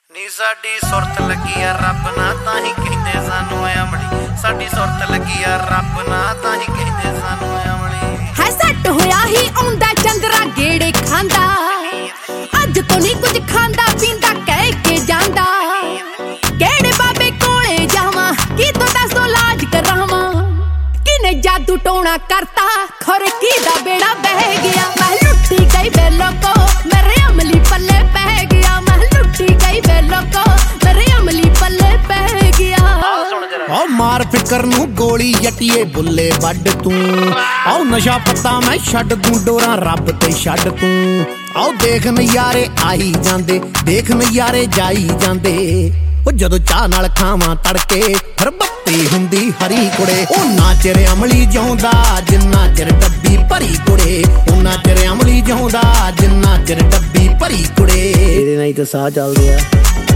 ਨੀ ਸਾਡੀ ਸੁਰਤ ਲੱਗੀ ਆ ਰੱਬ ਨਾ ਤਾਂ ਹੀ ਕਹਿੰਦੇ ਸਾਨੂੰ ਅਮਲੀ। ਸਾਡੀ ਸੁਰਤ ਲੱਗੀ ਆ ਰੱਬ ਨਾ ਤਾਂ ਹੀ ਕਹਿੰਦੇ ਸਾਨੂੰ ਅਮਲੀ। ਹੈ ਸੱਟ ਹੋਇਆ ਹੀ ਆਉਂਦਾ ਚੰਦਰਾ ਗੇੜੇ ਖਾਂਦਾ, ਅੱਜ ਤੋਂ ਨਹੀਂ ਕੁਝ ਖਾਂਦਾ ਪੀਂਦਾ ਕਹਿ ਕੇ ਜਾਂਦਾ। ਕਿਹੜੇ ਬਾਬੇ ਕੋਲੇ ਜਾਵਾਂ ਕਿਤੋਂ ਦੱਸ ਦੋ ਲਾਜ ਕਰਾਵਾਂ, ਕਿਨੇ ਜਾਦੂ ਟੋਣਾ ਕਰਤਾ ਖੁਰ ਕੀ ਦਾ ਬੇੜਾ ਬਹਿ ਗਿਆ। ਮੈਂ ਲੁੱਟੀ ਗਈ ਬੇ ਲੋਕੋ ਮੇਰੇ ਅਮਲੀ ਪੱਲੇ ਪੈ ਗਿਆ। ਮੈਂ ਲੁੱਟੀ ਗਈ ਬੇ ਲੋਕੋ ਮੇਰੇ ਅਮਲੀ ਪੱਲੇ ਪੈ ਗਿਆ। ਆਓ ਮਾਰ ਫਿਕਰ ਨੂੰ ਗੋਲੀ ਜੱਟੀਏ ਬੁੱਲੇ ਵੱਡ ਤੂੰ, ਆਓ ਨਸ਼ਾ ਪੱਤਾ ਮੈਂ ਛੱਡ ਦੂੰ ਡੋਰਾਂ ਰੱਬ ਤੇ ਛੱਡ ਤੂੰ। ਆਓ ਦੇਖ ਨਜ਼ਾਰੇ ਆਈ ਜਾਂਦੇ, ਦੇਖ ਨਜ਼ਾਰੇ ਜਾਈ ਜਾਂਦੇ। ਉਹ ਜਦੋਂ ਚਾਹ ਨਾਲ ਖਾਵਾਂ ਤੜਕੇ ਫਿਰ ਬੱਤੀ ਹੁੰਦੀ ਹਰੀ ਕੁੜੇ। ਉਹਨਾਂ ਚਿਰ ਅਮਲੀ ਜਿਉਂਦਾ ਜਿੰਨਾ ਚਿਰ ਡੱਬੀ ਭਰੀ ਕੁੜੇ, ਉਹਨਾਂ ਚਿਰ ਅਮਲੀ ਜਿਉਂਦਾ ਜਿੰਨਾ ਚਿਰ ਡੱਬੀ ਭਰੀ ਕੁੜੇ। ਇਹਦੇ ਨਾਲ ਹੀ ਤਾਂ ਸਾਹ ਚੱਲਦੇ ਆ।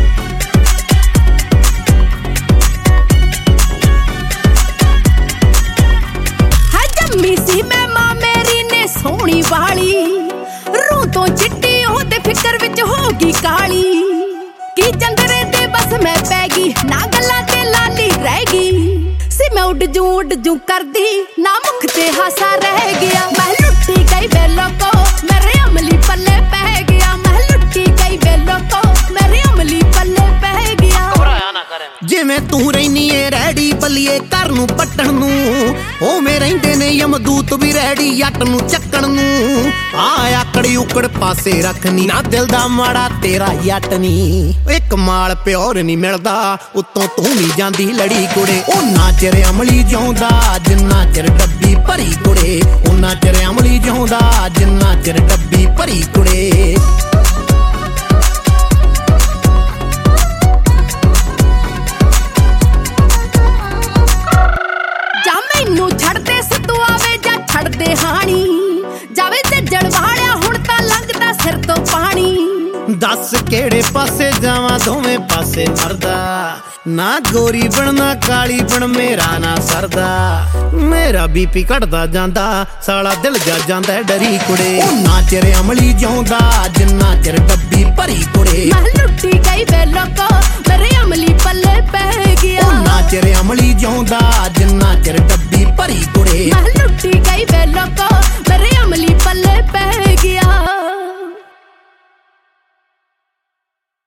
ਸੀ ਮੈਂ ਮਾਂ ਮੇਰੀ ਨੇ ਸੋਹਣੀ ਵਾਲੀ, ਰੂਹ ਤੋਂ ਚਿੱਟੀ ਉਹਦੇ ਫਿਕਰ ਵਿੱਚ ਹੋ ਗਈ ਕਾਲੀ। ਕੀ ਚੰਦਰੇ ਦੇ ਬਸ ਮੈਂ ਪੈ ਗਈ ਨਾ ਗੱਲਾਂ ਤੇ ਲਾਲੀ ਰਹਿ ਗਈ। ਸੀ ਮੈਂ ਉੱਡ ਜੂ ਕਰਦੀ ਨਾ ਮੁਖ ਤੇ ਹਾਸਾ ਰਹਿ ਗਿਆ। ਮੈਂ ਲੁੱਟੀ ਗਈ ਬੇ ਲੋਕੋ ਮੇਰੇ ਅਮਲੀ ਪੱਲੇ ਪੈ ਗਿਆ। ਮੈਂ ਲੁੱਟੀ ਗਈ ਬੇ ਲੋਕੋ ਮੇਰੇ ਅਮਲੀ ਪੱਲੇ ਪੈ ਗਿਆ। ਜਿਵੇਂ ਤੂੰ ਰਹਿਨੀ ਏ ਰੈਡੀ ਬੱਲੀਏ ਘਰ ਨੂੰ ਪੱਟਣ ਨੂੰ, ਉਵੇਂ ਰਹਿੰਦੇ ਨੇ ਯਮਦੂਤ ਵੀ ਰੈਡੀ ਜੱਟ ਨੂੰ ਚੱਕਣ ਨੂੰ। ਆ ਆਕੜੀ ਉਕੜ ਪਾਸੇ ਰੱਖਨੀ ਨਾ ਦਿਲ ਦਾ ਮਾੜਾ ਤੇਰਾ ਜੱਟ ਨੀ। ਇੱਕ ਮਾਲ ਪਿਓਰ ਨਹੀਂ ਮਿਲਦਾ ਉੱਤੋਂ ਤੂੰ ਵੀ ਜਾਂਦੀ ਲੜੀ ਕੁੜੇ। ਉਹਨਾਂ ਚਿਰ ਅਮਲੀ ਜਿਉਂਦਾ ਜਿੰਨਾ ਚਿਰ ਡੱਬੀ ਭਰੀ ਕੁੜੇ, ਉਹਨਾਂ ਚਿਰ ਅਮਲੀ ਜਿਉਂਦਾ ਜਿੰਨਾ ਚਿਰ ਡੱਬੀ ਭਰੀ ਕੁੜੇ। ਛੱਡਦੇ ਸਿੱਧੂ ਆਵੇ ਜਾਂ ਛੱਡਦੇ ਹਾਣੀ ਜਾਵੇ ਤੇ ਜੜਵਾੜਿਆ ਹੁਣ ਤਾਂ ਲੰਘਦਾ ਸਿਰ ਤੋਂ ਪਾਣੀ। ਦੱਸ ਕਿਹੜੇ ਪਾਸੇ ਜਾਵਾਂ ਦੋਵੇਂ ਪਾਸੇ ਮਰਦਾ, ਨਾ ਗੋਰੀ ਬਣਨਾ ਕਾਲੀ ਬਣ ਮੇਰਾ ਨਾ ਸਰਦਾ। ਮੇਰਾ ਬੀਪੀ ਘਟਦਾ ਜਾਂਦਾ ਸਾਲਾ ਦਿਲ ਜਾ ਜਾਂਦਾ ਡਰੀ ਕੁੜੇ। ਉਹਨਾਂ ਚਿਰ ਅਮਲੀ ਜਿਉਂਦਾ ਜਿੰਨਾ ਚਿਰ ਡੱਬੀ ਭਰੀ ਕੁੜੇ। ਮੈਂ ਲੁੱਟੀ ਗਈ ਬੇ ਲੋਕੋ ਮੇਰੇ ਅਮਲੀ ਪੱਲੇ ਪੈ ਗਿਆ। ਉਹਨਾਂ ਚਿਰ ਅਮਲੀ ਜਿਉਂਦਾ ਜਿੰਨਾ ਚਿਰ ਡੱਬੀ ਭਰੀ ਕੁੜੇ। ਮੈਂ ਲੁੱਟੀ ਗਈ ਬੇ ਲੋਕੋ